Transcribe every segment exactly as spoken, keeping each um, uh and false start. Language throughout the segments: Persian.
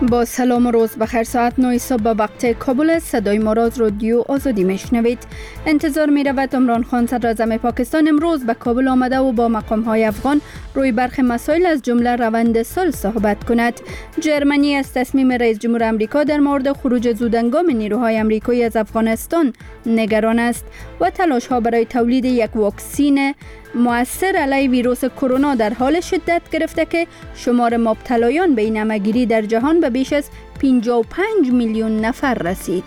با سلام و روز بخیر. ساعت نه صبح به وقت کابل صدای ما را از رادیو آزادی میشنوید. انتظار می رود عمران خان صدر اعظم پاکستان امروز به کابل آمده و با مقام های افغان روی برخی مسائل از جمله روند صلح صحبت کند. جرمنی از تصمیم رئیس جمهور آمریکا در مورد خروج زودهنگام نیروهای آمریکایی از افغانستان نگران است و تلاش ها برای تولید یک واکسین مؤثر علیه ویروس کرونا در حال شدت گرفته که شمار مبتلایان به این همه‌گیری در جهان به بیش از پنجاه و پنج میلیون نفر رسید.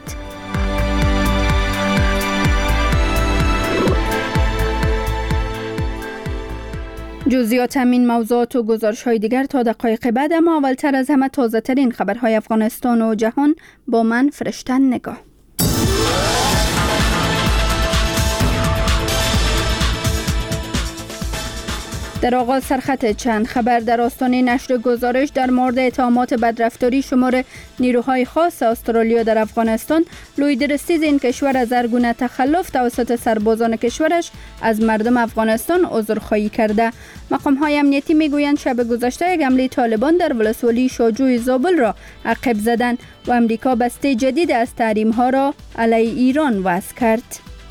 جزئیات همین موضوعات و گزارش‌های دیگر تا دقایق بعد، اما اولتر از همه تازه ترین خبرهای افغانستان و جهان با من فرشتن نگاه. در آغاز سرخط چند خبر در آستانه نشر گزارش در مورد اتهامات بدرفتاری شمار نیروهای خاص استرالیا در افغانستان، لوید رستیز این کشور از هر گونه تخلف توسط سربازان کشورش از مردم افغانستان عذرخواهی کرده. مقام‌های امنیتی میگویند شب گذشته یک حمله طالبان در ولسوالی شاجوی زابل را عقب زدند و امریکا بسته جدید از تحریم‌ها را علیه ایران وضع کرد.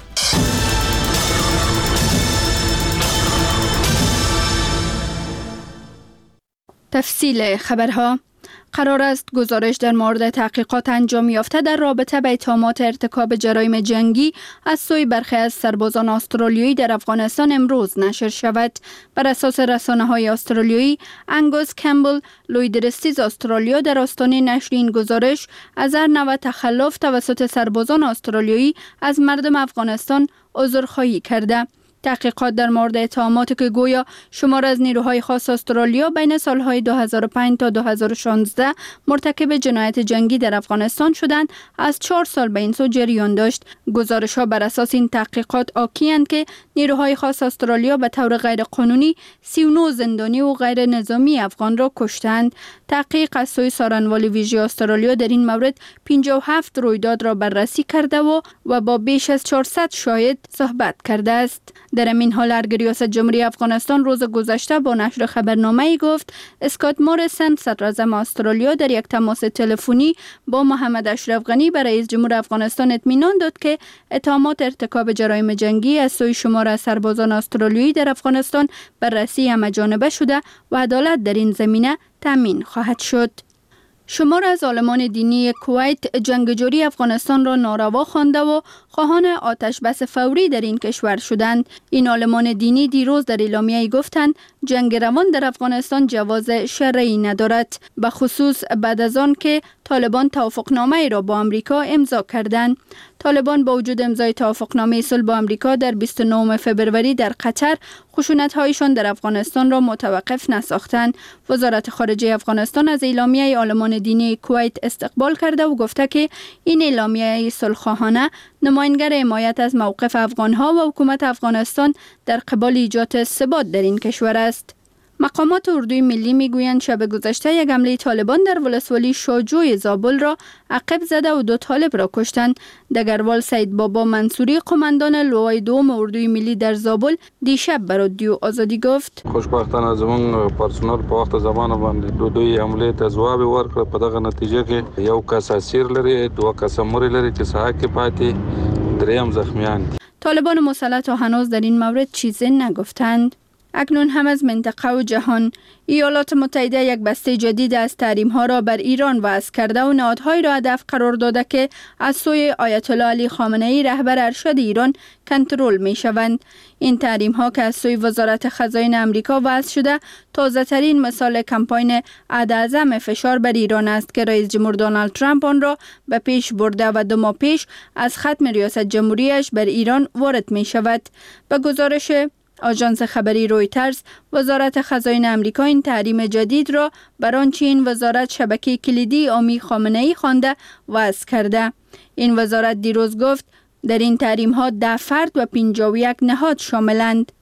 تفصیل خبرها. قرار است گزارش در مورد تحقیقات انجام یافته در رابطه با اتهامات ارتکاب جرایم جنگی از سوی برخی از سربازان استرالیایی در افغانستان امروز نشر شود. بر اساس رسانه‌های استرالیایی، انگوس کمبل، لوید رستیز استرالیا در آستانه نشر این گزارش از هر نوع تخلف توسط سربازان استرالیایی از مردم افغانستان عذرخواهی کرده. تحقیقات در مورد اتهاماتی که گویا شمار از نیروهای خاص استرالیا بین سالهای دو هزار و پنج تا دو هزار و شانزده مرتکب جنایت جنگی در افغانستان شدند، از چهار سال به این سو جریان داشت. گزارش‌ها بر اساس این تحقیقات حاکی‌اند که نیروهای خاص استرالیا به طور غیر قانونی سی و نه زندانی و غیر نظامی افغان را کشتند. تحقیق از سوی سارنوال ویژه استرالیا در این مورد پنجاه و هفت رویداد را بررسی کرده و و با بیش از چهارصد شاهد صحبت کرده است. در این حال ارگ ریاست جمهوری افغانستان روز گذشته با نشر خبرنامه‌ای گفت اسکات موریسن صدر اعظم استرالیا در یک تماس تلفنی با محمد اشرف غنی به رئیس جمهور افغانستان اطمینان داد که اتهامات ارتکاب جرایم جنگی از سوی شمار از سربازان استرالیایی در افغانستان بررسی همه‌جانبه شده و عدالت در این زمینه تامین خواهد شد. شمار از عالمان دینی کویت جنگجوی افغانستان را ناروا خوانده و خواهان آتش بس فوری در این کشور شدند. این عالمان دینی دیروز در اعلامیه‌ای گفتند جنگ روان در افغانستان جواز شرعی ندارد، به خصوص بعد از آن که طالبان توافقنامه را با آمریکا امضا کردند. طالبان با وجود امضای توافقنامه صلح با آمریکا در بیست و نهم فوریه در قطر خشونت‌هایشان در افغانستان را متوقف نساختند. وزارت خارجه افغانستان از اعلامیه عالمان دینی کویت استقبال کرده و گفته که این اعلامیه صلح‌خواهانه نمایانگر حمایت از موقف افغان‌ها و حکومت افغانستان در قبال ایجاد ثبات در این کشور است. مقامات اردوی ملی میگویند شب گذشته یک حمله طالبان در ولسوالی شاجوی زابل را عقب زده و دو طالب را کشتند. دگروال سید بابا منصوری قماندان لوای دوم اردوی ملی در زابل دیشب به رادیو آزادی گفت خوشبختانه زمون پرسونل په وخت زمانه باندې دو دوی حمله ته ځواب ورکړ. په دغه نتیجه کې یو کس اسیر لري، دوه کس مړ لري چې ساحه کې پاتې دریم زخمیان. طالبان مسلط هنوز در این مورد چیزی نگفتند. اکنون هم از منطقه و جهان، ایالات متحده یک بسته جدید از تحریم‌ها را بر ایران وضع کرده و نهادهایی را هدف قرار داده که از سوی آیت الله علی خامنه‌ای رهبر ارشد ایران کنترل می‌شوند. این تحریم‌ها که از سوی وزارت خزاین آمریکا وضع شده، تازه‌ترین مثال کمپاین عدم فشار بر ایران است که رئیس جمهور دونالد ترامپ آن را به پیش برده و دو ماه پیش از ختم ریاست جمهوریش بر ایران وارد می‌شود. به گزارش آژانس خبری رویترز، وزارت خزاین آمریکا این تحریم جدید را بر آنچه این وزارت شبکه کلیدی عامی خامنه‌ای خوانده وضع کرده. این وزارت دیروز گفت در این تحریم ها ده فرد و پنجاه و یک نهاد شاملند.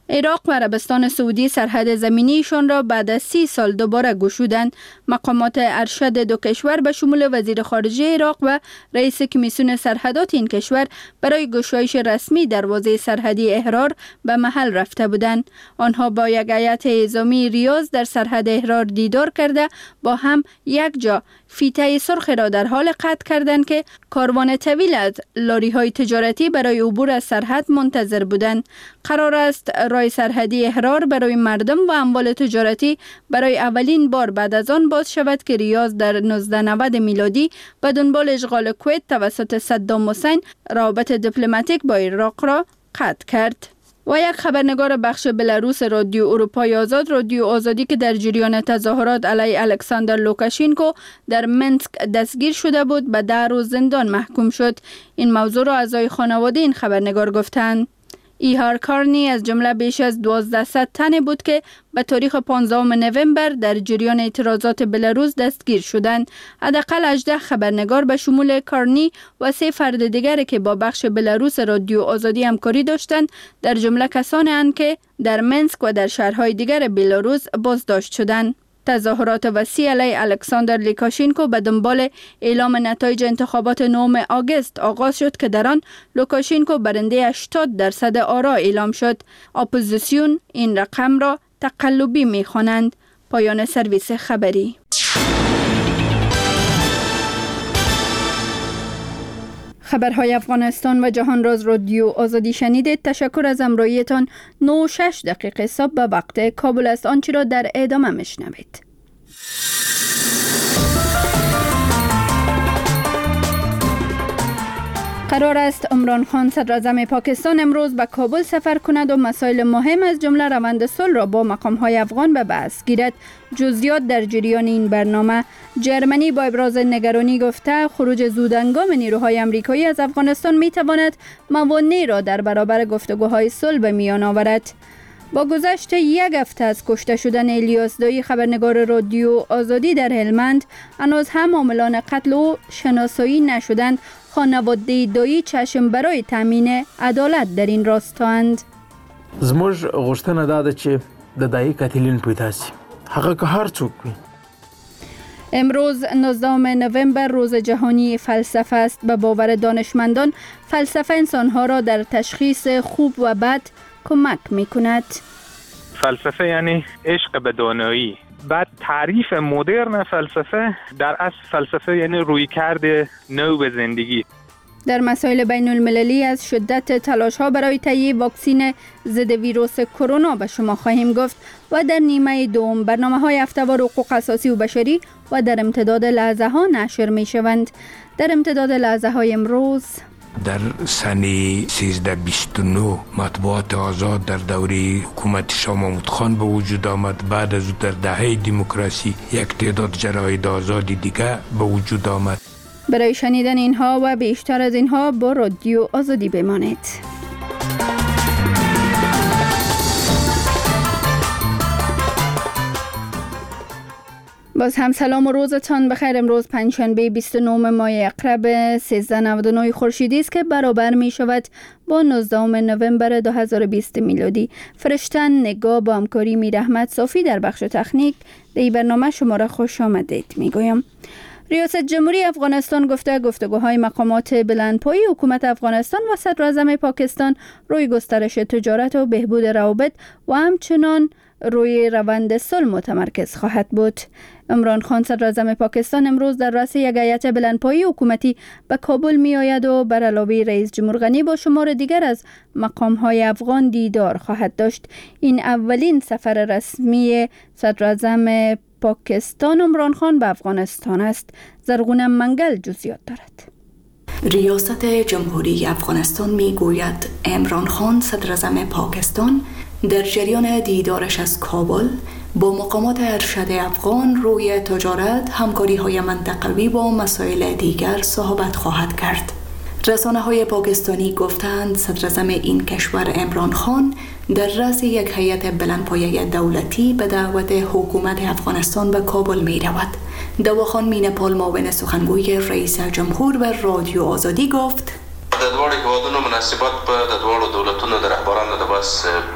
عراق و عربستان سعودی سرحد زمینیشان را بعد از سی سال دوباره گشودند. مقامات ارشد دو کشور به شمول وزیر خارجه عراق و رئیس کمیسیون سرحدات این کشور برای گشایش رسمی دروازه سرحدی احرار به محل رفته بودند. آنها با یک هیئت اعزامی ریاض در سرحد احرار دیدار کرده با هم یک جا فیته سرخ را در حال قطع کردند که کاروان طویل از لاری‌های تجارتی برای عبور از سرحد منتظر بودند. قرار است راه سرحدی احرار برای مردم و اموال تجارتی برای اولین بار بعد از آن باز شود که ریاض در نوزده نود میلادی به دنبال اشغال کویت توسط صدام حسین روابط دیپلماتیک با عراق را قطع کرد. و یک خبرنگار بخش بلاروس رادیو اروپای آزاد، رادیو آزادی که در جریان تظاهرات علیه الکساندر لوکاشنکو در منسک دستگیر شده بود به ده روز زندان محکوم شد. این موضوع را اعضای خانواده این خبرنگار گفتند. ایهار کارنی از جمله بیش از دوازده تن بود که به تاریخ پانزدهم نوامبر در جریان اعتراضات بلاروس دستگیر شدند. حداقل هجده خبرنگار به شمول کارنی و سه فرد دیگر که با بخش بلاروس رادیو آزادی همکاری داشتند در جمله کسانی اند که در منسک و در شهرهای دیگر بلاروس بازداشت شدند. تظاهرات وسیع علیه الکساندر لوکاشنکو به دنبال اعلام نتایج انتخابات نهم آگوست آغاز شد که در آن لوکاشنکو برنده هشتاد درصد آرا اعلام شد. اپوزیسیون این رقم را تقلبی می‌خوانند. پایان سرویس خبری. خبرهای افغانستان و جهان راز رادیو آزادی شنیدید. تشکر از همراهیتان. نه و شش دقیقه صبح به وقت کابل است. آنچه را در ادامه میشنوید. قرار است عمران خان صدر اعظم پاکستان امروز به کابل سفر کند و مسائل مهم از جمله روند صلح را با مقام‌های افغان به بحث گیرد. جزئیات در جریان این برنامه. جرمنی با ابراز نگرانی گفته خروج زودهنگام نیروهای آمریکایی از افغانستان می‌تواند موانعی را در برابر گفتگوهای صلح به میان آورد. با گذشت یک هفته از کشته شدن الیاس دایی خبرنگار رادیو آزادی در هلمند، هنوز هم عاملان قتل او شناسایی نشدند. خانواده دایی چشم برای تامین عدالت در این راستاند. زموږ غوښتنه دا ده چې د دایی قاتلین پیدا شي، هغه که هر څوک وي. امروز نوزدهم نوامبر روز جهانی فلسفه است. به باور دانشمندان فلسفه انسانها را در تشخیص خوب و بد کمک می کند. فلسفه یعنی عشق به دانایی. بعد تعریف مدرن فلسفه در اصل فلسفه یعنی رویکرد نو به زندگی. در مسائل بین المللی از شدت تلاش ها برای تهیه واکسن ضد ویروس کرونا به شما خواهیم گفت و در نیمه دوم برنامه های هفته‌وار حقوق اساسی و بشری و در امتداد لحظه ها نشر می شوند. در امتداد لحظه های امروز در سنه سیزده بیست و نه مطبوعات آزاد در دوره حکومت شاه محمود خان به وجود آمد. بعد از او در دهه دموکراسی یک تعداد جراید آزادی دیگه به وجود آمد. برای شنیدن اینها و بیشتر از اینها با رادیو آزادی بمانید. باز هم سلام و روزتان بخیر. امروز پنجشنبه بیست و نهم ماه اقرب سیزده نود و نه خورشیدی است که برابر می شود با نوزدهم نوامبر دو هزار و بیست میلادی. فرشتن نگاه با همکاری میر احمد صافی در بخش تکنیک. در این برنامه شما را خوش آمدید می گویم. ریاست جمهوری افغانستان گفته گفتگوهای مقامات بلندپایه حکومت افغانستان و صدر اعظم پاکستان روی گسترش تجارت و بهبود روابط و همچنان روی روند صلح متمرکز خواهد بود. عمران خان صدر اعظم پاکستان امروز در رأس یک هیئت بلندپایه حکومتی به کابل می آید و بر علاوه رئیس جمهور غنی با شمار دیگر از مقام‌های افغان دیدار خواهد داشت. این اولین سفر رسمی صدر اعظم پاکستان عمران خان به افغانستان است. زرغون منگل جزئیات دارد. ریاست جمهوری افغانستان می گوید عمران خان صدر اعظم پاکستان در جریان دیدارش از کابل با مقامات ارشد افغان روی تجارت، همکاری های منطقوی با مسائل دیگر صحبت خواهد کرد. رسانه های پاکستانی گفتند صدر اعظم این کشور عمران خان در رأس یک هیئت بلندپایه دولتی به دعوت حکومت افغانستان به کابل می رود. دواخان مینپال معاون سخنگوی رئیس جمهور و رادیو آزادی گفت د دوړو هیوادونو مناسبات په د دوړو دولتونو د رهبرانو د بس وړ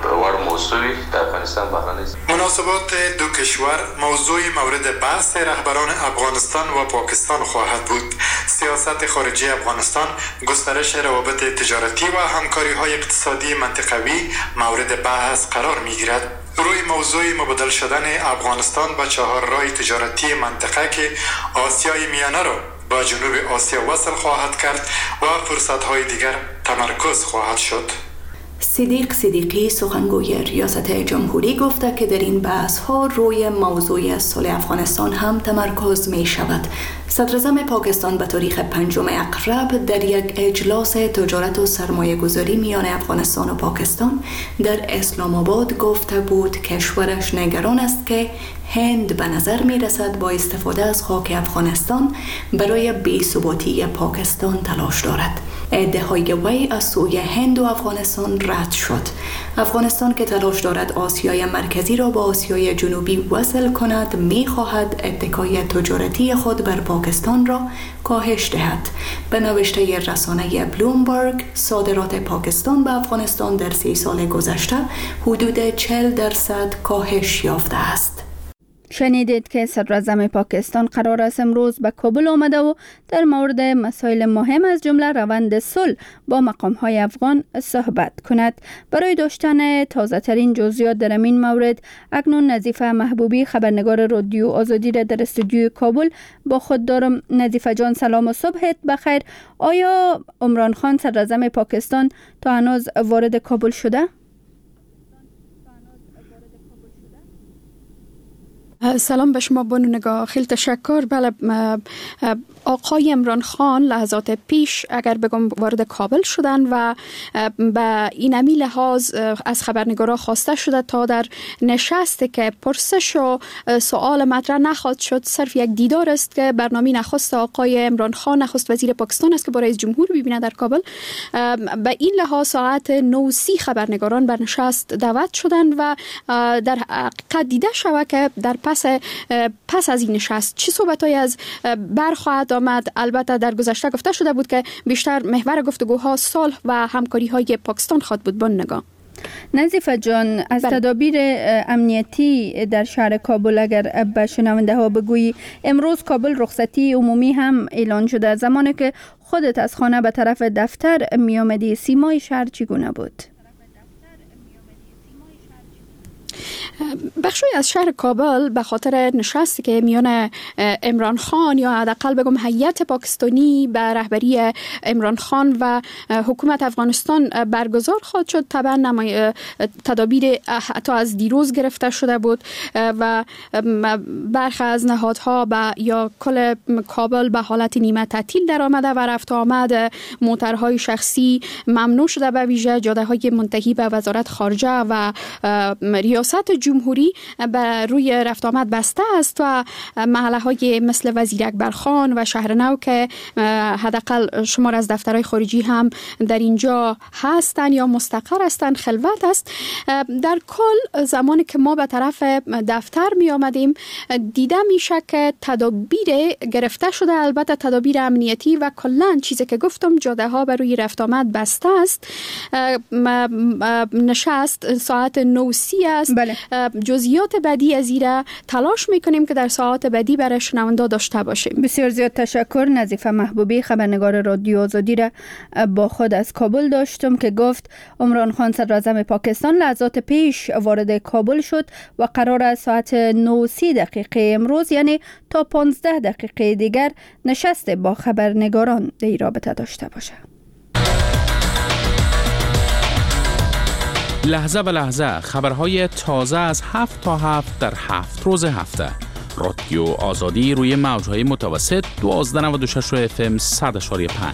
موضوعی در افغانستان بحران است. مناسبات دو کشور موضوع مورد بحث رهبران افغانستان و پاکستان خواهد بود. سیاست خارجی افغانستان، گسترش روابط تجارتی و همکاری‌های اقتصادی منطقوی مورد بحث قرار می‌گیرد. روی موضوع مبادله شدن افغانستان به چهار راه تجارتی منطقه که آسیای میانه را با جنوب آسیا وصل خواهد کرد و فرصت‌های دیگر تمرکز خواهد شد. صدیق صدیقی سخنگوی ریاست جمهوری گفته که در این بحث ها روی موضوع صلح افغانستان هم تمرکز می شود. صدراعظم پاکستان به تاریخ پنجم اقرب در یک اجلاس تجارت و سرمایه گذاری میان افغانستان و پاکستان در اسلام آباد گفته بود کشورش نگران است که هند به نظر می رسد با استفاده از خاک افغانستان برای بی‌ثباتی پاکستان تلاش دارد. ادعاهای وی از سوی هند و افغانستان رد شد. افغانستان که تلاش دارد آسیای مرکزی را با آسیای جنوبی وصل کند می خواهد اتکای تجارتی خود بر پاکستان را کاهش دهد. به نوشته رسانه بلومبرگ صادرات پاکستان به افغانستان در سی سال گذشته حدود چهل درصد کاهش یافته است. شنیدید که صدراعظم پاکستان قرار است امروز به کابل آمده و در مورد مسائل مهم از جمله روند صلح با مقام‌های افغان صحبت کند. برای داشتن تازه ترین جزئیات در این مورد اکنون نظیفه محبوبی خبرنگار رادیو آزادی را در استودیوی کابل با خود دارم. نظیفه جان سلام و صبحت بخیر. آیا عمران خان صدراعظم پاکستان تا هنوز وارد کابل شده؟ سلام به شما بانو نگاه، خیلی تشکر. بله، آقای عمران خان لحظات پیش اگر بگم وارد کابل شدن و به این امی لحاظ از خبرنگارا خواسته شده تا در نشستی که پرسش و سوال مطرح نخواهد شد، صرف یک دیدار است که برنامه نخست آقای عمران خان نخست وزیر پاکستان است که با رئیس جمهور ببینه در کابل. به این لحاظ ساعت نه و سی خبرنگاران بر نشست دعوت شدند و در حقیقت دیده شود که در پس پس از این نشست چه صحبت‌هایی از بر خواهد آمد. البته در گذشته گفته شده بود که بیشتر محور گفتگوها صلح و همکاری‌های پاکستان خواهد بود. بان نگاه نظیفه جان، از تدابیر امنیتی در شهر کابل اگر به شنونده ها بگویی، امروز کابل رخصتی عمومی هم اعلان شده. زمانی که خودت از خانه به طرف دفتر می آمدی، سیمای شهر چگونه بود؟ بخشی از شهر کابل به خاطر نشستی که میان عمران خان یا حداقل بگم هیئت پاکستانی به رهبری عمران خان و حکومت افغانستان برگزار خواهد شد، طبعا تدابیر حتی از دیروز گرفته شده بود و برخی از نهادها با یا کل کابل به حالت نیمه تعطیل در آمده و رفت آمد موترهای شخصی ممنوع شده، به ویژه جاده‌های منتهی به وزارت خارجه و ریاست جمهوری به روی رفت آمد بسته است و محله های مثل وزیر اکبر خان و شهر نو که حداقل شمار از دفترهای خارجی هم در اینجا هستند یا مستقر هستند خلوت است. در کل زمانی که ما به طرف دفتر می آمدیم دیده میشه که تدابیر گرفته شده، البته تدابیر امنیتی و کلا چیزی که گفتم جاده ها بر روی رفت آمد بسته است. نشست ساعت نه و سی است. بله. جزئیات بعدی از ایره تلاش میکنیم که در ساعات بعدی برای شنونده داشته باشیم. بسیار زیاد تشکر. نظیفه محبوبی خبرنگار رادیو آزادی را با خود از کابل داشتم که گفت عمران خان صدراعظم پاکستان لحظات پیش وارد کابل شد و قرار است ساعت نه و سی دقیقه امروز، یعنی تا پانزده دقیقه دیگر، نشست با خبرنگاران در این رابطه داشته باشه. لحظه به لحظه خبرهای تازه از هفت تا هفت در هفت روز هفته. رادیو آزادی روی موجهای متوسط دوازده نود و شش اف ام صد اشاری پنج.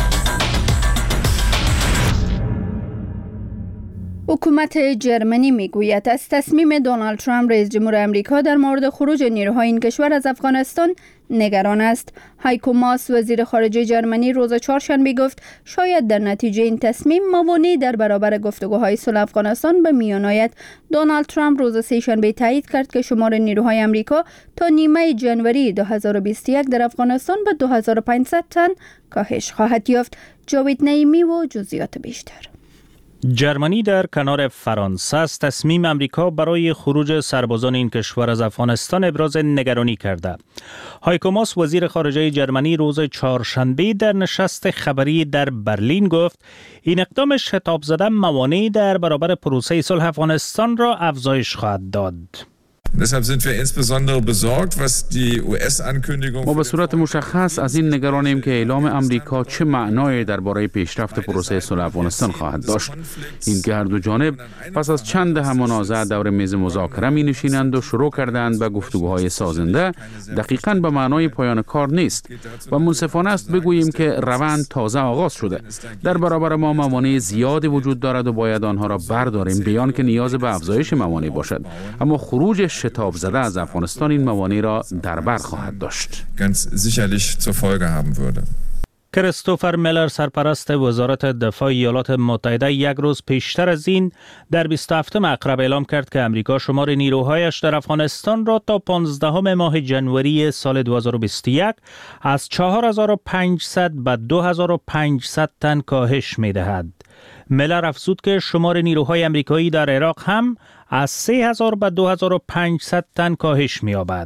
حکومت جرمنی میگوید از تصمیم دونالد ترامپ رئیس جمهور آمریکا در مورد خروج نیروهای این کشور از افغانستان نگران است. هایکو ماس وزیر خارجه جرمنی روز چهارشنبه گفت شاید در نتیجه این تصمیم موانعی در برابر گفتگوهای صلح افغانستان به میان آید. دونالد ترامپ روز سه‌شنبه تایید کرد که شمار نیروهای آمریکا تا نیمه ژانویه دو هزار و بیست و یک در افغانستان به دو هزار و پانصد تن کاهش خواهد یافت. جاوید نعیمی و جزئیات بیشتر. جرمنی در کنار فرانسه است. تصمیم امریکا برای خروج سربازان این کشور از افغانستان ابراز نگرانی کرده. هایکو ماس وزیر خارجه جرمنی روز چهارشنبه در نشست خبری در برلین گفت این اقدام شتاب زده موانع در برابر پروسه صلح افغانستان را افزایش خواهد داد. ما به صورت مشخص از این نگرانیم که اعلام امریکا چه معنای درباره پیشرفت پروسه صلح افغانستان خواهد داشت. این که هر دو جانب پس از چند دهه منازعه دور میز مذاکره می نشینند و شروع کردند به گفتگوهای سازنده، دقیقاً به معنای پایان کار نیست و منصفانه است بگوییم که روند تازه آغاز شده. در برابر ما موانع زیادی وجود دارد و باید آنها را برداریم، بیان که نیاز به افزایش موانع باشد، اما خروج شتاب زده از افغانستان این موانع را در بر خواهد داشت. کریستوفر میلر سرپرست وزارت دفاع ایالات متحده یک روز پیشتر از این در بیست و هفتم اکتبر اعلام کرد که امریکا شمار نیروهایش در افغانستان را تا پانزدهم ماه ژانویه سال دو هزار و بیست و یک از چهار هزار و پانصد به دو هزار و پانصد تن کاهش می دهد. میلر افزود که شمار نیروهای امریکایی در عراق هم از سه هزار به دو هزار و پانصد تن کاهش می‌یابد.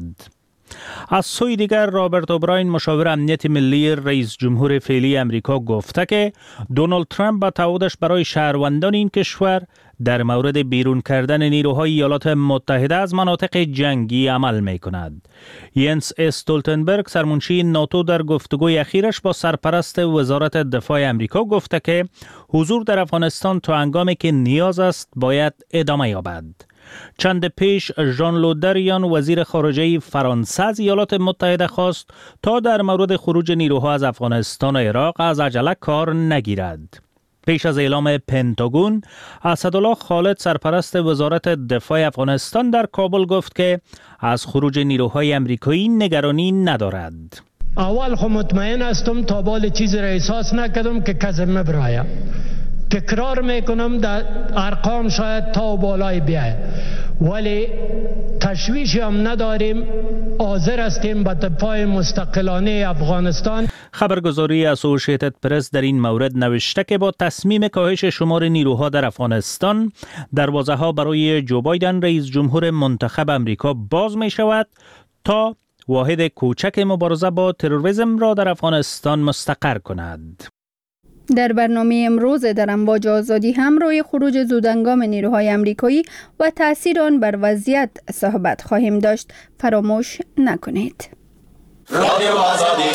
از سوی دیگر رابرت اوبراین مشاور امنیت ملی رئیس جمهور فعلی امریکا گفته که دونالد ترامپ با تعهدش برای شهروندان این کشور در مورد بیرون کردن نیروهای ایالات متحده از مناطق جنگی عمل می کند. ینس استولتنبرگ سرمنشی ناتو در گفتگوی اخیرش با سرپرست وزارت دفاع امریکا گفته که حضور در افغانستان تا هنگامی که نیاز است باید ادامه یابد. چند پیش ژان لو دریان وزیر خارجه فرانسه از ایالات متحده خواست تا در مورد خروج نیروها از افغانستان و عراق از عجله کار نگیرد. پیش از اعلام پنتاگون، اسدالله خالد سرپرست وزارت دفاع افغانستان در کابل گفت که از خروج نیروهای امریکایی نگرانی ندارد. اول خو مطمئن هستم تا بال چیزی را احساس نکردم که کسی مبرایه. تکرار میکنم در ارقام شاید تا بالای بیاید، ولی تشویشی هم نداریم، حاضر هستیم به دفاع مستقلانه افغانستان. خبرگزاری اسوشیتد پرس در این مورد نوشته که با تصمیم کاهش شمار نیروها در افغانستان، دروازه ها برای جو بایدن رئیس جمهور منتخب امریکا باز می شود تا واحد کوچک مبارزه با تروریسم را در افغانستان مستقر کند. در برنامه امروز در امواج آزادی هم روی خروج زودهنگام نیروهای امریکایی و تأثیر آن بر وضعیت صحبت خواهیم داشت. فراموش نکنید. رادیو آزادی.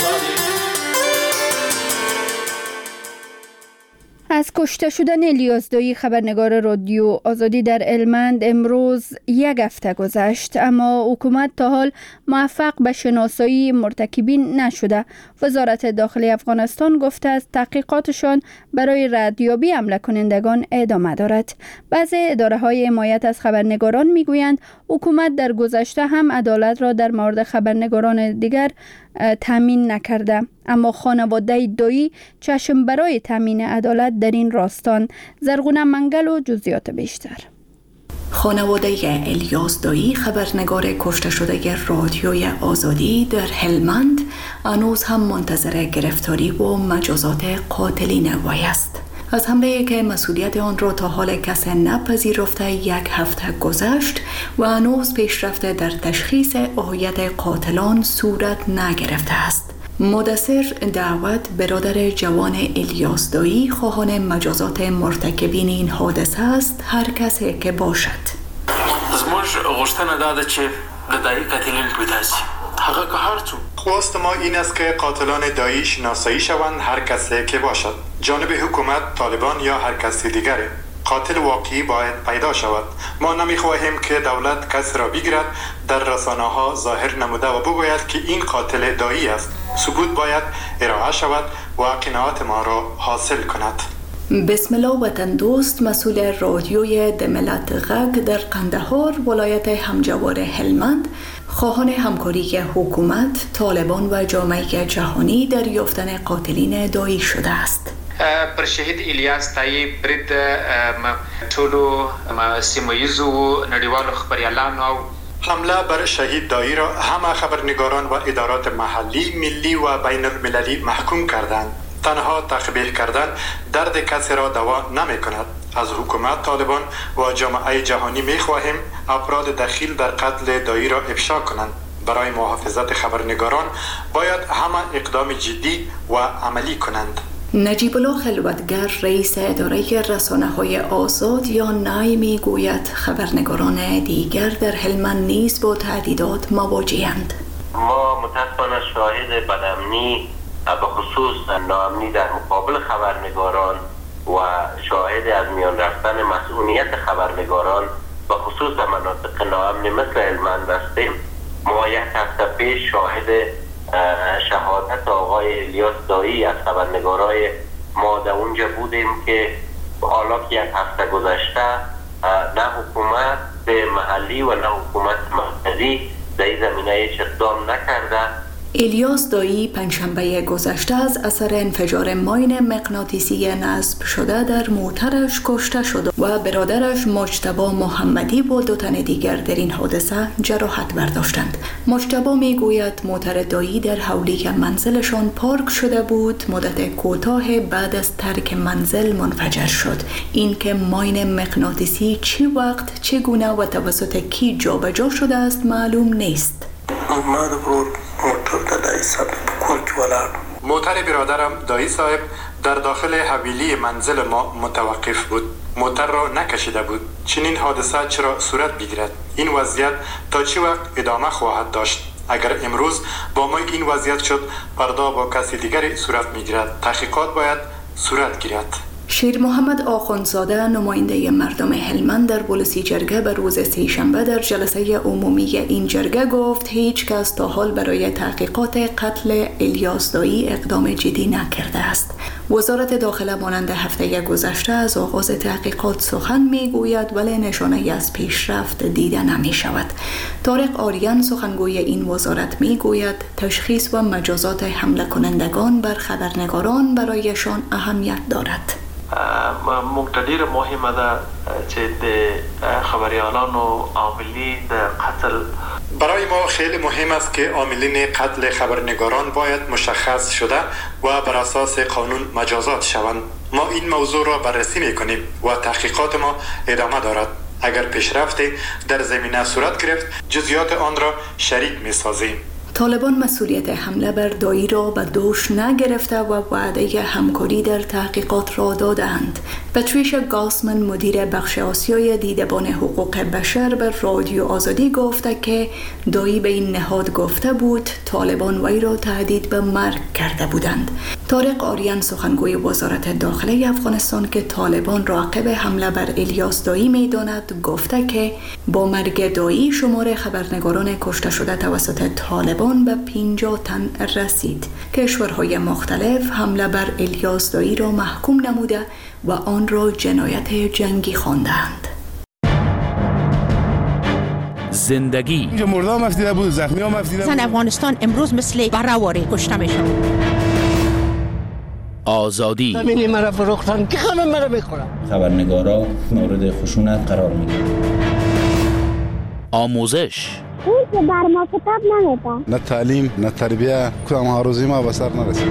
از کشته شدن الیاس دایی خبرنگار رادیو آزادی در هلمند امروز یک هفته گذشت، اما حکومت تا حال موفق به شناسایی مرتکبین نشده. وزارت داخلی افغانستان گفته است تحقیقاتشان برای ردیابی حمله کنندگان ادامه دارد. بعضی اداره‌های حمایت از خبرنگاران میگویند حکومت در گذشته هم عدالت را در مورد خبرنگاران دیگر تامین نکرده، اما خانواده دایی چشم برای تامین عدالت در این راستان. زرغونه منگل و جزئیات بیشتر. خانواده الیاس دایی خبرنگار کشته شده رادیوی آزادی در هلمند هنوز هم منتظر گرفتاری و مجازات قاتلین وی است. از حمله که مسئولیت آن را تا حال کسی نپذیرفته یک هفته گذشت و هنوز پیشرفت در تشخیص هویت قاتلان صورت نگرفته است. مدثر دعوت برادر جوان الیاس دایی خواهان مجازات مرتکبین این حادثه است، هر کسی که باشد. زموږ غوښتنه دا ده چې د دایی قاتلین پیدا شي. هغه که هر څوک. خواست ما این است که قاتلان دایی شناسایی شوند، هر کسی که باشد. جانب حکومت، طالبان یا هر کسی دیگری. قاتل واقعی باید پیدا شود. ما نمیخواهیم که دولت کس را بگیرد، در رسانه ها ظاهر نموده و بگوید که این قاتل دایی است. ثبوت باید ارائه شود و قناعت ما را حاصل کند. بسم الله وطن دوست مسئول رادیوی دملت غگ در قندهار ولایت همجوار هلمند خواهان همکاری حکومت، طالبان و جامعه جهانی در یافتن قاتلین دایی شده است. پر شهید الیاس دایی برید ټولو سیمه‌ییزو نړیوالو خبریالانو او حمله بر شهید دایی را همه خبرنگاران و ادارات محلی، ملی و بین المللی محکوم کردند. تنها تخبیه کردن درد کسی را دوا نمی کند. از حکومت طالبان و جامعه جهانی می خواهیم افراد دخیل در قتل دایی را افشا کنند. برای محافظت خبرنگاران باید همه اقدام جدی و عملی کنند. نجیب الله خلوتگر رئیس اداره رسانه‌های آزاد یا نای می گوید خبرنگاران دیگر در هلمند نیز با تهدیدات مواجه‌اند. ما متاسفانه شاهد بدامنی به خصوص ناامنی در مقابل خبرنگاران و شاهد از میان رفتن مسئولیت خبرنگاران به خصوص در مناطق ناامن مثل هلمند هستیم. ما یک هفته پیش شاهد شهادت آقای الیاس دایی از خبرنگارای ما در اونجا بودیم که حالا که یک هفته گذشته نه حکومت محلی و نه حکومت مرکزی در این زمینه هیچ اقدام نکرده. الیاس دایی پنجشنبه گذشته از اثر انفجار ماین مغناطیسی نصب شده در موترش کشته شد و برادرش مجتبی محمدی و دو تن دیگر در این حادثه جراحت برداشتند. مجتبی میگوید موتر دایی در حولی منزلشان پارک شده بود. مدت کوتاه بعد از ترک منزل منفجر شد. اینکه ماین مغناطیسی چی وقت چگونه و توسط کی جابجا شده است معلوم نیست. موتر برادرم دایی صاحب در داخل حویلی منزل ما متوقف بود. موتر را نکشیده بود. چنین حادثه چرا صورت بگیرد؟ این وضعیت تا چه وقت ادامه خواهد داشت؟ اگر امروز با ما این وضعیت شد، فردا با کسی دیگری صورت میگیرد. تحقیقات باید صورت گیرد. شیر محمد آخوندزاده نماینده مردم هلمند در بولسی جرگه به روز سه‌شنبه در جلسه عمومی این جرگه گفت هیچ کس تا حال برای تحقیقات قتل الیاس دایی اقدام جدی نکرده است. وزارت داخله مانند هفته گذشته از آغاز تحقیقات سخن میگوید ولی نشانه از پیشرفت دیده نمی شود. طارق آریان سخنگوی این وزارت میگوید تشخیص و مجازات حمله کنندگان بر خبرنگاران برایشان اهمیت دارد. مقتدر مهمه ده چې د خبریالانو عاملین د قتل برای ما خیلی مهم است که عاملین قتل خبرنگاران باید مشخص شده و بر اساس قانون مجازات شوند. ما این موضوع را بررسی میکنیم و تحقیقات ما ادامه دارد. اگر پیشرفتی در زمینه صورت گرفت جزئیات آن را شریک میسازیم. طالبان مسئولیت حمله بر دایی را به دوش نگرفته و وعده همکاری در تحقیقات را دادند. پاتریشیا گاسمن مدیر بخش آسیای دیدبان حقوق بشر به رادیو آزادی گفته که دایی به این نهاد گفته بود طالبان وی را تهدید به مرگ کرده بودند. طارق آریان سخنگوی وزارت داخله افغانستان که طالبان راقب حمله بر الیاس دایی می‌داند گفته که با مرگ دایی شمار خبرنگاران کشته شده توسط طالبان به پنجاه تن رسید. کشورهای مختلف حمله بر الیاس دایی را محکوم نموده و آن را جنایت جنگی خواندند. زندگی اینجا مرده هم افتیده بود، زخمی هم افتیده بود. زن افغانستان امروز مثل برهواره کشته میشن. آزادی همینی مرا فروختن که همه مرا میخورن. خبرنگارا مورد خشونت قرار میگیرن. آموزش اون که بر ما کتاب نمیده. نه تعلیم نه تربیه کدام هاروزی ما به سر نرسید.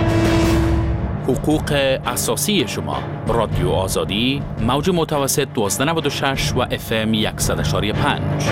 حقوق اساسی شما. رادیو آزادی موج متوسط دوازده نود و شش و اف ام صد و یک و پنج.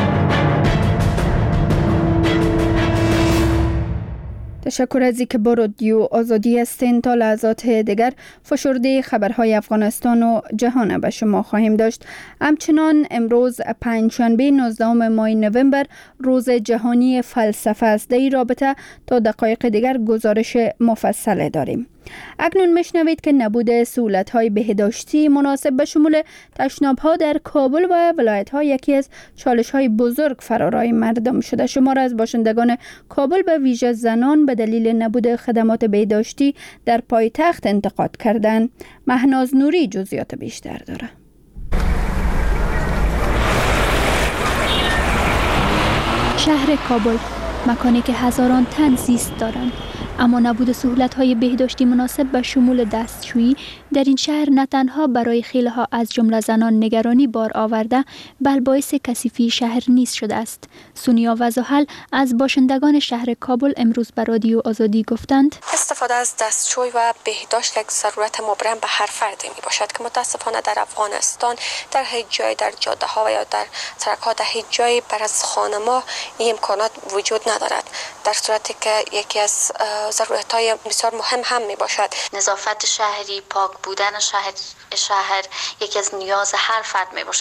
تشکر از اینکه با رادیو آزادی هستین. تا لحظات دیگر فشرده خبرهای افغانستان و جهان به شما خواهیم داشت. همچنان امروز پنجشنبه نوزدهم ماه نوامبر روز جهانی فلسفه است. در این رابطه تا دقایق دیگر گزارش مفصل داریم. اکنون میشنوید که نبود سهولت‌های بهداشتی مناسب به شمول تشناب‌ها در کابل و ولایت‌ها یکی از چالش‌های بزرگ فرارای مردم شده. شمار از باشندگان کابل به ویژه زنان به دلیل نبود خدمات بهداشتی در پایتخت انتقاد کردند. مهناز نوری جزئیات بیشتر داره. شهر کابل، مکانی که هزاران تن زیست دارند، اما نبود سهولت‌های بهداشتی مناسب به شمول دستشویی در این شهر نه تنها برای خیلی‌ها از جمله زنان نگرانی بار آورده، بل باعث کثیفی شهر نیز شده است. سونیا وزاحل از باشندگان شهر کابل امروز به رادیو آزادی گفتند: استفاده از دستشوی و بهداشت یک ضرورت مبرم به هر فرد می باشد که متاسفانه در افغانستان در هیچ جای در جاده ها و یا در سرک‌ها در هیچ جای بر از خانه‌ها این امکانات وجود ندارد، در صورتی که یکی از ضرورت‌های بسیار مهم هم می باشد. نظافت شهری، پاک بودن شهر شهر یکی از نیاز هر فرد می باشد.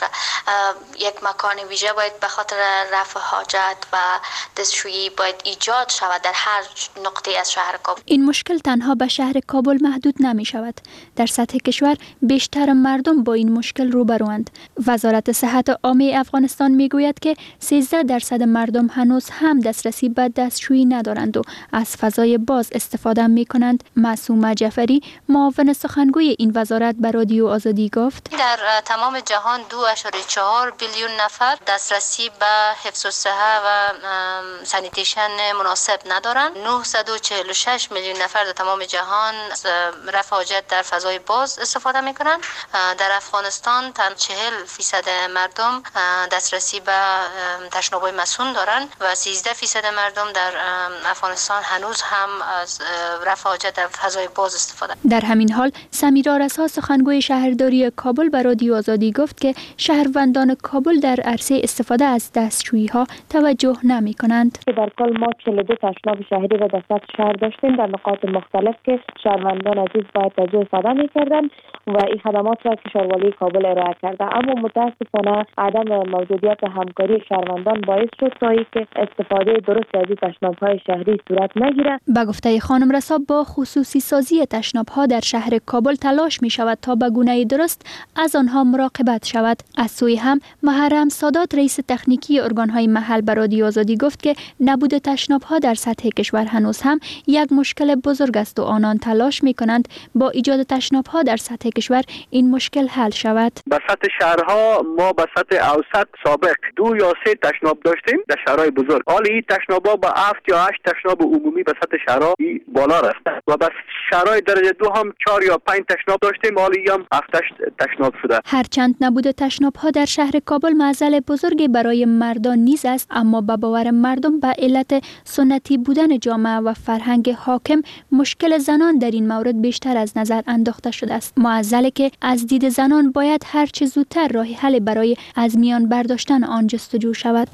یک مکان ویژه باید به خاطر رفع حاجت و دستشویی باید ایجاد شود در هر نقطه از شهر کابل. این مشکل تنها به شهر کابل محدود نمی شود. در سطح کشور بیشتر مردم با این مشکل روبروند. وزارت صحت عامه افغانستان می گوید که سیزده درصد مردم هنوز هم دسترسی به دستشویی ندارند و از فضای باز استفاده می کنند. معصومه جعفری معاون سخنگوی این وزارت به رادیو آزادی گفت: در تمام جهان دو اشاری چهار بیلیون نفر دسترسی به حفظ الصحه و سانیتیشن مناسب ندارند. نهصد و چهل و شش میلیون نفر در تمام جهان رفع حاجت در فضای باز استفاده می کنند. در افغانستان تن چهل فیصد مردم دسترسی به تشناب‌های مسون دارند و سیزده فیصد مردم در افغانستان هنوز هم از رفع حاجت در فضای باز استفاده. در همین حال سمیرا رسا سخنگوی شهرداری کابل به رادیو آزادی گفت که شهروندان کابل در عرصه استفاده از دستشویی ها توجه نمی کنند. در کل ما چهل و دو تشناب شهری را در سطح شهر داشتیم در نقاط مختلف که شهروندان عزیز باید توجه استفاده می کردند و این خدمات را کشوروالی کابل ارائه کرده، اما متاسفانه عدم موجودیت همکاری شهروندان باعث شد تا اینکه استفاده درست از این تشناب‌های شهری صورت نگیرد. به گفته خانم رسا با خصوصی سازی تشناب‌ها در شهر کابل تلاش می شود تا به گونه درست از آنها مراقبت شود. از سوی هم محرم سادات رئیس تکنیکی ارگان‌های محل به رادیو آزادی گفت که نبود تشناب‌ها در سطح کشور هنوز هم یک مشکل بزرگ است و آنان تلاش می کنند با ایجاد تشناب‌ها در سطح کشور این مشکل حل شود. به سطح شهرها ما به سطح اوسط سابق دو یا سه تشناب داشتیم در شهرهای بزرگ. حالا این تشناب‌ها با هفت یا هشت تشناب عمومی به سطح شهرها بالا رفته و به شهرهای درجه دو هم چهار یا پنج تشناب داشتیم، حالا هم هفت تشناب شده. هرچند نبود تشناب‌ها در شهر کابل معضل بزرگی برای مردان نیز است، اما به باور مردم به علت سنتی بودن جامعه و فرهنگ حاکم مشکل زنان در این مورد بیشتر از نظر انداخته شده است. معضلی که از دید زنان باید هر چه زودتر راه حل برای از میان برداشتن آن جستجو شود.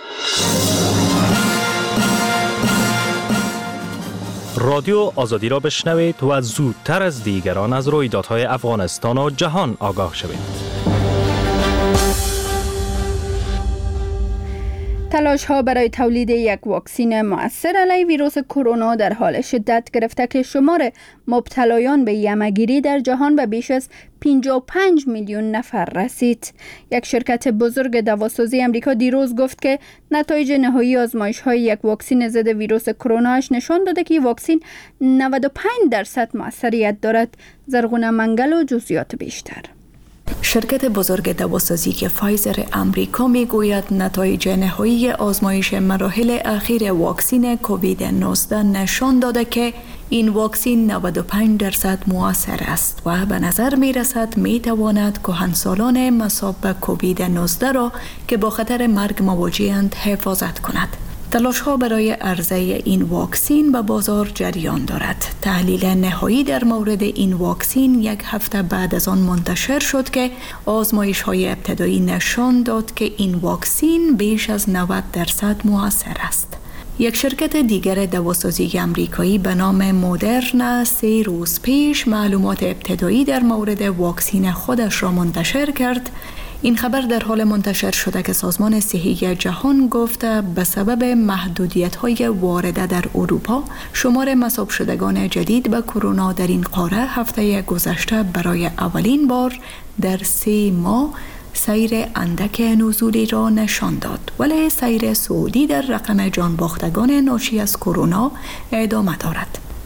رادیو آزادی را بشنوید و زودتر از دیگران از رویدادهای افغانستان و جهان آگاه شوید. تلاش ها برای تولید یک واکسن مؤثر علیه ویروس کرونا در حال شدت گرفته که شمار مبتلایان به یمگیری در جهان به بیش از پنجاه و پنج میلیون نفر رسید. یک شرکت بزرگ دواسازی امریکا دیروز گفت که نتایج نهایی آزمایش های یک واکسن ضد ویروس کروناش نشان داده که واکسن نود و پنج درصد موثریت دارد. زرغونه منگل و جزئیات بیشتر. شرکت بزرگ دواسازی که فایزر امریکا میگوید نتایج نهایی آزمایش مراحل اخیر واکسن کووید نوزده نشان داده که این واکسن نود و پنج درصد مؤثر است و به نظر می رسد می تواند کهنسالان مصاب به کووید نوزده را که با خطر مرگ مواجه‌اند حفاظت کند. تلاش ها برای عرضه این واکسن به بازار جریان دارد. تحلیل نهایی در مورد این واکسن یک هفته بعد از آن منتشر شد که آزمایش های ابتدایی نشان داد که این واکسن بیش از نود درصد مؤثر است. یک شرکت دیگر دواسازی امریکایی به نام مدرن سه روز پیش معلومات ابتدایی در مورد واکسن خودش را منتشر کرد. این خبر در حال منتشر شده که سازمان صحی جهان گفته به سبب محدودیت‌های وارده در اروپا شمار مصاب شدگان جدید به کرونا در این قاره هفته گذشته برای اولین بار در سه ماه سیر اندک نزولی را نشان داد، ولی سیر صعودی در رقم جان باختگان ناشی از کرونا ادامه دارد.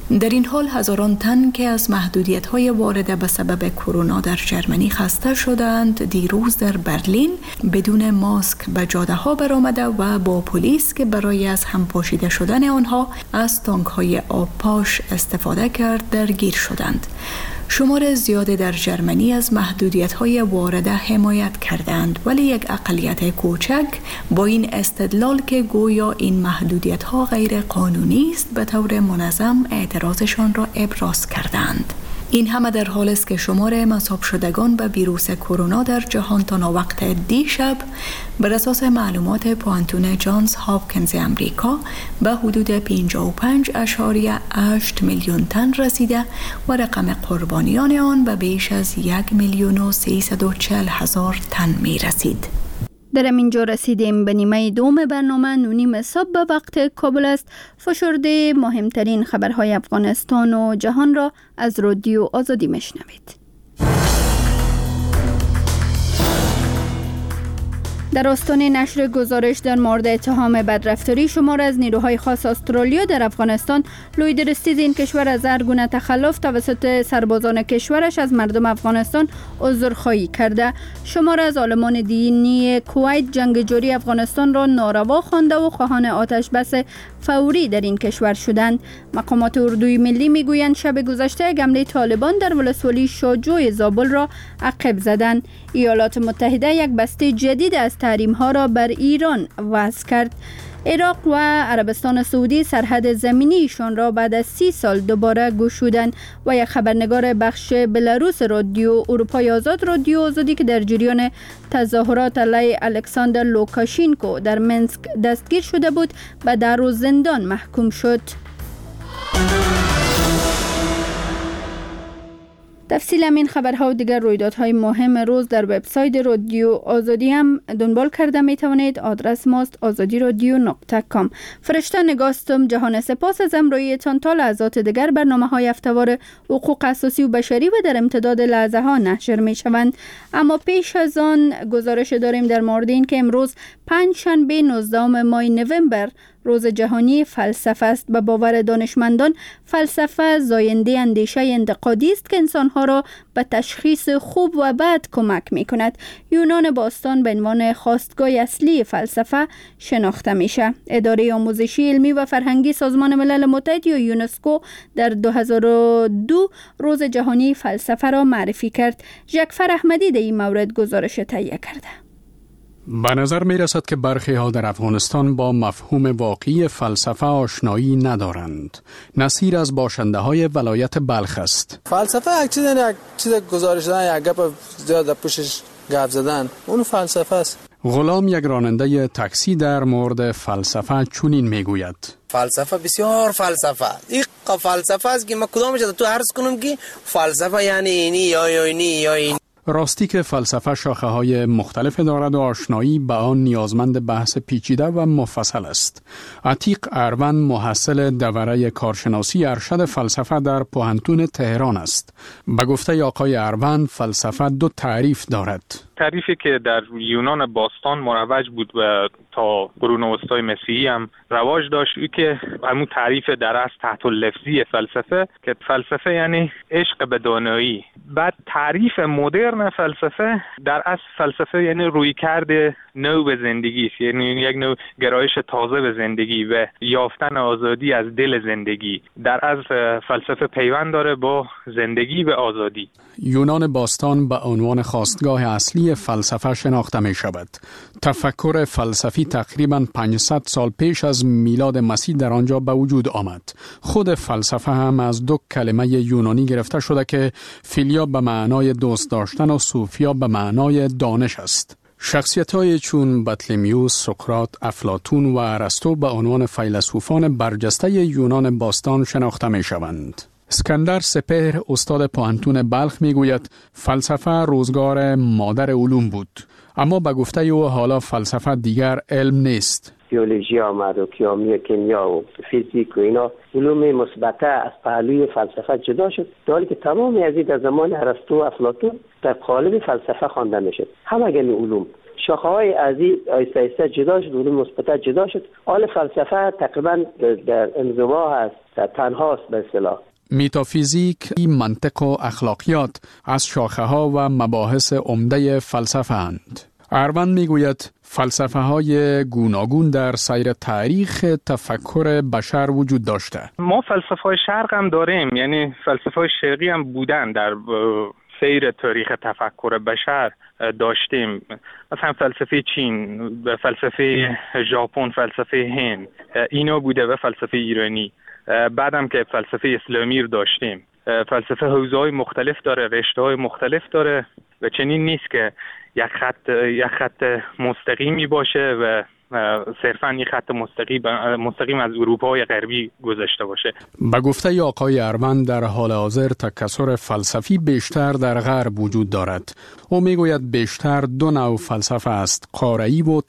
در این حال هزاران تن که از محدودیت‌های وارده به سبب کرونا در ژرمنی خسته شدند دیروز در برلین بدون ماسک به جاده‌ها برآمده و با پلیس که برای از هم پاشیده شدن آنها از تانک‌های آبپاش استفاده کرد درگیر شدند. شمار زیاده در ژرمنی از محدودیت‌های وارده حمایت کردند، ولی یک اقلیت کوچک با این استدلال که گویا این محدودیت‌ها غیر قانونی است به طور منظم اعتراضشان را ابراز کردند. این همه در حالی است که شمار مصاب شدگان به ویروس کرونا در جهان تا وقت دیشب بر اساس معلومات پوانتون جانز هاپکینز امریکا به حدود پنجاه و پنج اشاریه هشت میلیون تن رسیده و رقم قربانیان آن به بیش از یک میلیون و سیصد و چهل هزار تن می رسید. در اینجا رسیدیم به نیمه دوم برنامه نونیم صبح به وقت کابل است. فشرده مهمترین خبرهای افغانستان و جهان را از رادیو آزادی میشنوید. در آستانه نشر گزارش در مورد اتهام بدرفتاری شمار از نیروهای خاص استرالیا در افغانستان، لوید رستیز این کشور از هر گونه تخلف توسط سربازان کشورش از مردم افغانستان عذرخواهی کرده. شمار از عالمان دینی کویت جنگ جاری افغانستان را ناروا خوانده و خواهان آتش بس فوری در این کشور شدند. مقامات اردوی ملی میگویند شب گذشته حمله طالبان در ولسوالی شاجوی زابل را عقب زدند. ایالات متحده یک بسته جدید از تحریم ها را بر ایران وضع کرد. عراق و عربستان سعودی سرحد زمینیشان را بعد از سی سال دوباره گشودند و یک خبرنگار بخش بلاروس رادیو اروپای آزاد رادیو آزادی که در جریان تظاهرات علیه الکساندر لوکاشینکو در منسک دستگیر شده بود به در و زندان محکوم شد. تفصیل این خبرها و دیگر رویدادهای مهم روز در وبسایت رادیو آزادی هم دنبال کرده می توانید. آدرس ماست آزادی رادیو نقطه کام. فرشته نگاستم. جهان سپاس از امرویتان. تا لحظات دیگر برنامه های هفته‌وار حقوق اساسی و بشری و در امتداد لحظه ها نشر می شوند. اما پیش از آن گزارش داریم در مورد این که امروز پنج شنبه نوزدهم ماه نوامبر روز جهانی فلسفه است. به باور دانشمندان فلسفه زاینده اندیشه انتقادی است که انسانها را به تشخیص خوب و بد کمک می کند. یونان باستان به عنوان خواستگاه اصلی فلسفه شناخته میشه. اداره آموزشی علمی و فرهنگی سازمان ملل متحد یا یونسکو در دو هزار و دو روز جهانی فلسفه را معرفی کرد. جعفر احمدی در این مورد گزارش تهیه کرده. به نظر می رسد که برخی ها در افغانستان با مفهوم واقعی فلسفه آشنایی ندارند. نصیر از باشنده های ولایت بلخ است. فلسفه یک چیز یک چیز گزارش دادن، یک گپ زیاد پوشش گپ زدن، اون فلسفه است. غلام یک راننده تاکسی در مورد فلسفه چنین می گوید. فلسفه بسیار فلسفه. این فلسفه است که ما کدامش تو عرض کنم که فلسفه یعنی اینی یا یا اینی یا این. راستی که فلسفه شاخه های مختلف دارد و آشنایی به آن نیازمند بحث پیچیده و مفصل است. عتیق اروند محصل دوره کارشناسی ارشد فلسفه در پوهنتون تهران است. به گفته آقای اروند فلسفه دو تعریف دارد. تعریفی که در یونان باستان مروج بود و تا قرون وسطای مسیحی هم رواج داشت، این که همون تعریف در اصل تحت اللفظی فلسفه که فلسفه یعنی عشق به دانایی. بعد تعریف مدرن فلسفه در اصل فلسفه یعنی رویکرد نو به زندگی، یعنی یک نوع گرایش تازه به زندگی و یافتن آزادی از دل زندگی. در اصل فلسفه پیوند داره با زندگی و آزادی. یونان باستان به عنوان خواستگاه اصلی فلسفه شناخته می شود. تفکر فلسفی تقریباً پانصد سال پیش از میلاد مسیح در آنجا به وجود آمد. خود فلسفه هم از دو کلمه یونانی گرفته شده که فیلیا به معنای دوست داشتن و صوفیا به معنای دانش است. شخصیت‌های چون بطلمیوس، سقراط، افلاطون و ارسطو به عنوان فیلسوفان برجسته یونان باستان شناخته می شوند. اسکندر سپهر استاد پوهنتون بلخ می گوید فلسفه روزگار مادر علوم بود، اما به گفته او حالا فلسفه دیگر علم نیست. بیولوژی آمد و کیمیا کیمیا و فیزیک و اینا علوم مثبته از پهلوی فلسفه جدا شد، در حالی که تمام از این در زمان ارسطو و افلاطون در قالب فلسفه خوانده میشد. همه گونه علوم شاخه های از این آیسته آیسته جدا شد، علوم مثبته جدا شد. حال فلسفه تقریبا در انزوا هست تنهاست به اصطلاح. متافیزیک، منطق و اخلاقیات از شاخه ها و مباحث عمده فلسفه اند. اروند میگوید فلسفه های گوناگون در سیر تاریخ تفکر بشر وجود داشته. ما فلسفه های شرق هم داریم، یعنی فلسفه های شرقی هم بودن در سیر تاریخ تفکر بشر داشتیم. مثلا فلسفه چین، فلسفه ژاپن، فلسفه هند، اینا بوده و فلسفه ایرانی. بعدم که فلسفه اسلامی رو داشتیم. فلسفه حوزه‌های مختلف داره، رشته‌های مختلف داره و چنین نیست که یک خط یک خط مستقیمی باشه و صرفاً یک خط مستقیم مستقیم از اروپای غربی گذشته باشه. به گفته آقای اروند در حال حاضر تکثر فلسفی بیشتر در غرب وجود دارد. او میگوید بیشتر دو نوع فلسفه است، قاره‌ای و